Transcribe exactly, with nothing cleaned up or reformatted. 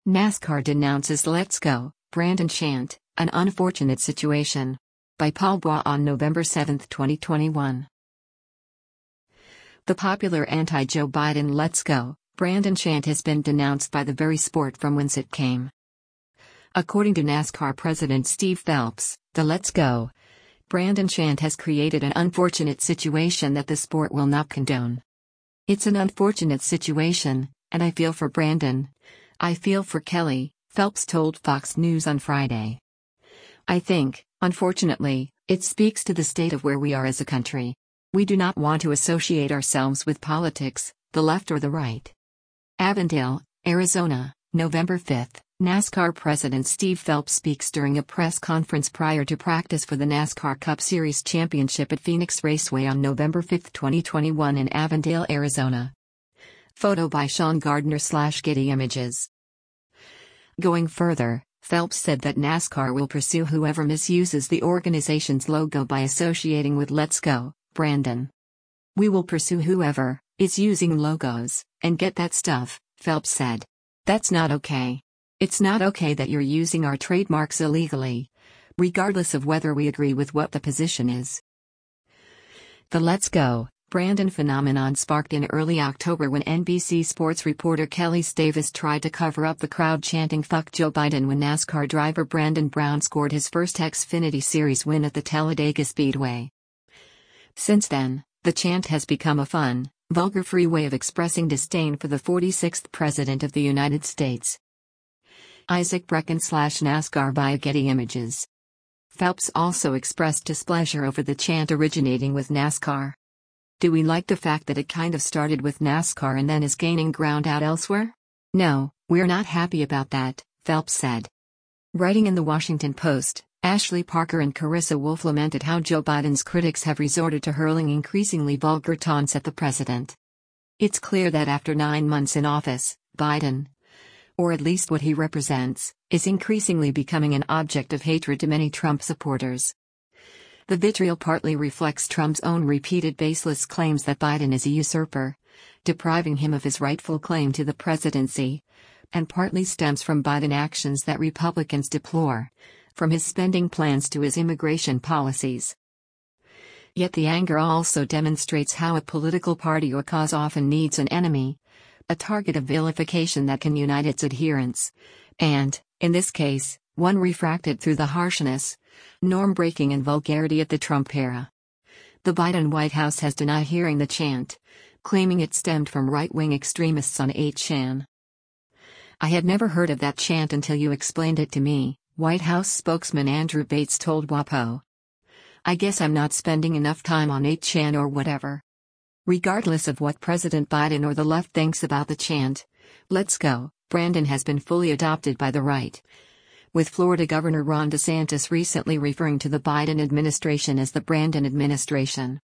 NASCAR denounces Let's Go, Brandon Chant, an unfortunate situation. By Paul Bois on November seventh, twenty twenty-one. The popular anti-Joe Biden Let's Go, Brandon Chant has been denounced by the very sport from whence it came. According to NASCAR President Steve Phelps, the Let's Go, Brandon Chant has created an unfortunate situation that the sport will not condone. It's an unfortunate situation, and I feel for Brandon. I feel for Kelly, Phelps told Fox News on Friday. I think, unfortunately, it speaks to the state of where we are as a country. We do not want to associate ourselves with politics, the left or the right. Avondale, Arizona, November fifth. NASCAR President Steve Phelps speaks during a press conference prior to practice for the NASCAR Cup Series Championship at Phoenix Raceway on November fifth, twenty twenty-one in Avondale, Arizona. Photo by Sean Gardner slash Getty Images. Going further, Phelps said that NASCAR will pursue whoever misuses the organization's logo by associating with Let's Go, Brandon. We will pursue whoever is using logos and get that stuff, Phelps said. That's not okay. It's not okay that you're using our trademarks illegally, regardless of whether we agree with what the position is. The Let's Go, Brandon phenomenon sparked in early October when N B C Sports reporter Kelly Davis tried to cover up the crowd chanting "Fuck Joe Biden" when NASCAR driver Brandon Brown scored his first Xfinity Series win at the Talladega Speedway. Since then, the chant has become a fun, vulgar-free way of expressing disdain for the forty-sixth President of the United States. Isaac Brecken slash NASCAR by Getty Images. Phelps also expressed displeasure over the chant originating with NASCAR. Do we like the fact that it kind of started with NASCAR and then is gaining ground out elsewhere? No, we're not happy about that, Phelps said. Writing in the Washington Post, Ashley Parker and Carissa Wolf lamented how Joe Biden's critics have resorted to hurling increasingly vulgar taunts at the president. It's clear that after nine months in office, Biden, or at least what he represents, is increasingly becoming an object of hatred to many Trump supporters. The vitriol partly reflects Trump's own repeated baseless claims that Biden is a usurper, depriving him of his rightful claim to the presidency, and partly stems from Biden actions that Republicans deplore, from his spending plans to his immigration policies. Yet the anger also demonstrates how a political party or cause often needs an enemy, a target of vilification that can unite its adherents, and, in this case, one refracted through the harshness, norm-breaking and vulgarity of the Trump era. The Biden White House has denied hearing the chant, claiming it stemmed from right-wing extremists on eight chan. I had never heard of that chant until you explained it to me, White House spokesman Andrew Bates told WAPO. I guess I'm not spending enough time on eight chan or whatever. Regardless of what President Biden or the left thinks about the chant, Let's Go, Brandon has been fully adopted by the right, with Florida Governor Ron DeSantis recently referring to the Biden administration as the Brandon administration.